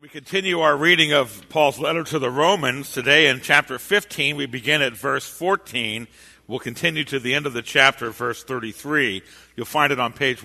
We continue our reading of Paul's letter to the Romans. Today in chapter 15, we begin at verse 14. We'll continue to the end of the chapter, verse 33. You'll find it on page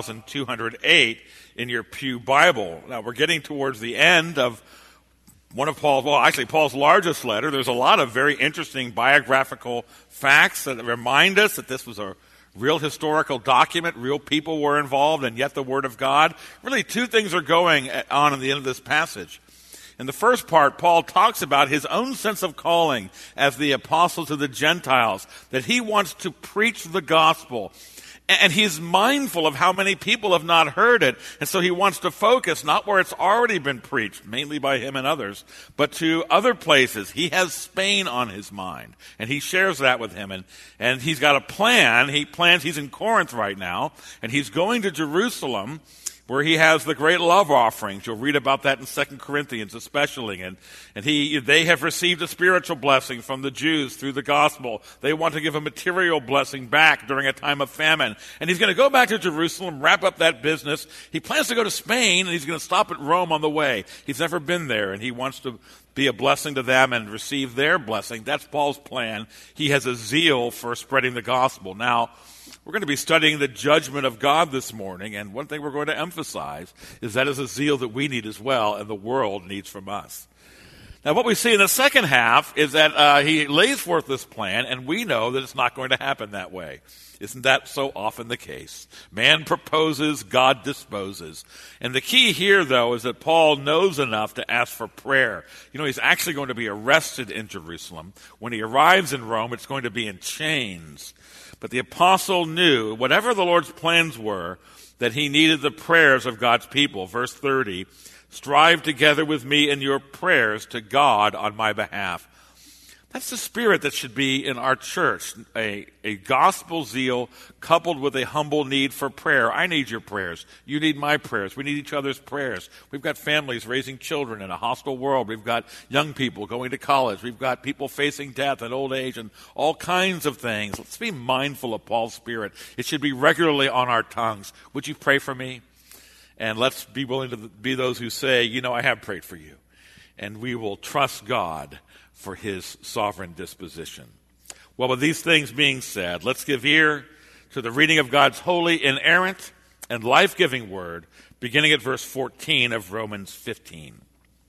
1208 in your Pew Bible. Now, we're getting towards the end of one of Paul's largest letter. There's a lot of very interesting biographical facts that remind us that this was a real historical document, real people were involved, and yet the Word of God. Really, two things are going on in the end of this passage. In the first part, Paul talks about his own sense of calling as the apostle to the Gentiles, that he wants to preach the gospel. And he's mindful of how many people have not heard it. And so he wants to focus not where it's already been preached, mainly by him and others, but to other places. He has Spain on his mind, and he shares that with him. And he's got a plan. He's in Corinth right now, and he's going to Jerusalem, where he has the great love offerings. You'll read about that in 2 Corinthians especially. And they have received a spiritual blessing from the Jews through the gospel. They want to give a material blessing back during a time of famine. And he's going to go back to Jerusalem, wrap up that business. He plans to go to Spain, and he's going to stop at Rome on the way. He's never been there, and he wants to be a blessing to them and receive their blessing. That's Paul's plan. He has a zeal for spreading the gospel. Now, we're going to be studying the judgment of God this morning, and one thing we're going to emphasize is that is a zeal that we need as well, and the world needs from us. Now, what we see in the second half is that he lays forth this plan, and we know that it's not going to happen that way. Isn't that so often the case? Man proposes, God disposes. And the key here, though, is that Paul knows enough to ask for prayer. You know, he's actually going to be arrested in Jerusalem. When he arrives in Rome, it's going to be in chains. But the apostle knew, whatever the Lord's plans were, that he needed the prayers of God's people. Verse 30, strive together with me in your prayers to God on my behalf. That's the spirit that should be in our church, a gospel zeal coupled with a humble need for prayer. I need your prayers. You need my prayers. We need each other's prayers. We've got families raising children in a hostile world. We've got young people going to college. We've got people facing death and old age and all kinds of things. Let's be mindful of Paul's spirit. It should be regularly on our tongues. Would you pray for me? And let's be willing to be those who say, you know, I have prayed for you. And we will trust God for his sovereign disposition. Well, with these things being said, let's give ear to the reading of God's holy, inerrant, and life-giving word, beginning at verse 14 of Romans 15.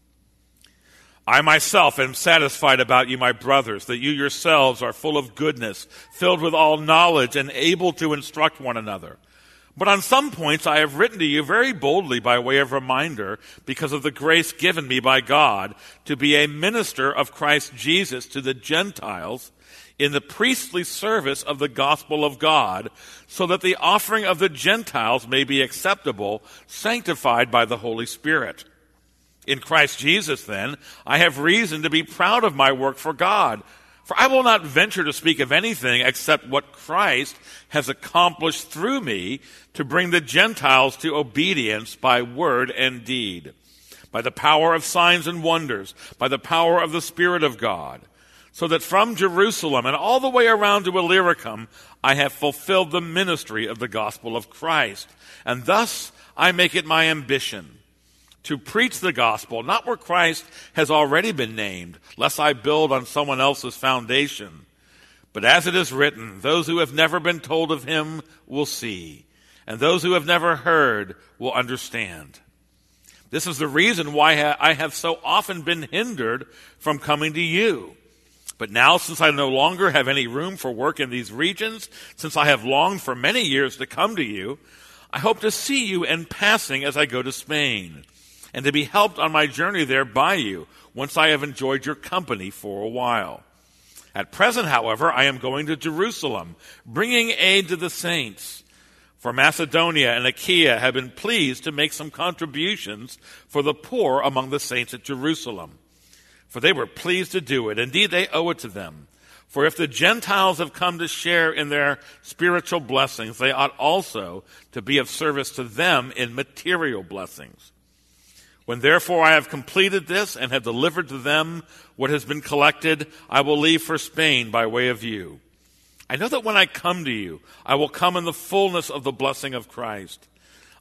I myself am satisfied about you, my brothers, that you yourselves are full of goodness, filled with all knowledge, and able to instruct one another. But on some points I have written to you very boldly by way of reminder, because of the grace given me by God to be a minister of Christ Jesus to the Gentiles in the priestly service of the gospel of God, so that the offering of the Gentiles may be acceptable, sanctified by the Holy Spirit. In Christ Jesus, then, I have reason to be proud of my work for God. For I will not venture to speak of anything except what Christ has accomplished through me to bring the Gentiles to obedience by word and deed, by the power of signs and wonders, by the power of the Spirit of God, so that from Jerusalem and all the way around to Illyricum I have fulfilled the ministry of the gospel of Christ. And thus I make it my ambition to preach the gospel, not where Christ has already been named, lest I build on someone else's foundation. But as it is written, those who have never been told of him will see, and those who have never heard will understand. This is the reason why I have so often been hindered from coming to you. But now, since I no longer have any room for work in these regions, since I have longed for many years to come to you, I hope to see you in passing as I go to Spain, and to be helped on my journey there by you, once I have enjoyed your company for a while. At present, however, I am going to Jerusalem, bringing aid to the saints. For Macedonia and Achaia have been pleased to make some contributions for the poor among the saints at Jerusalem. For they were pleased to do it. Indeed, they owe it to them. For if the Gentiles have come to share in their spiritual blessings, they ought also to be of service to them in material blessings. When therefore I have completed this and have delivered to them what has been collected, I will leave for Spain by way of you. I know that when I come to you, I will come in the fullness of the blessing of Christ.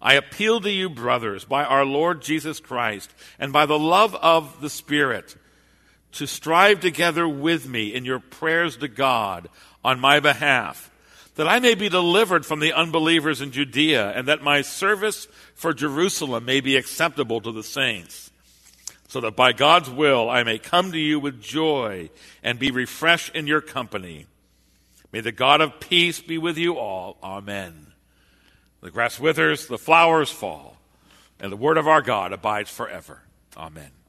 I appeal to you, brothers, by our Lord Jesus Christ and by the love of the Spirit, to strive together with me in your prayers to God on my behalf, that I may be delivered from the unbelievers in Judea, and that my service for Jerusalem may be acceptable to the saints, so that by God's will I may come to you with joy and be refreshed in your company. May the God of peace be with you all. Amen. The grass withers, the flowers fall, and the word of our God abides forever. Amen.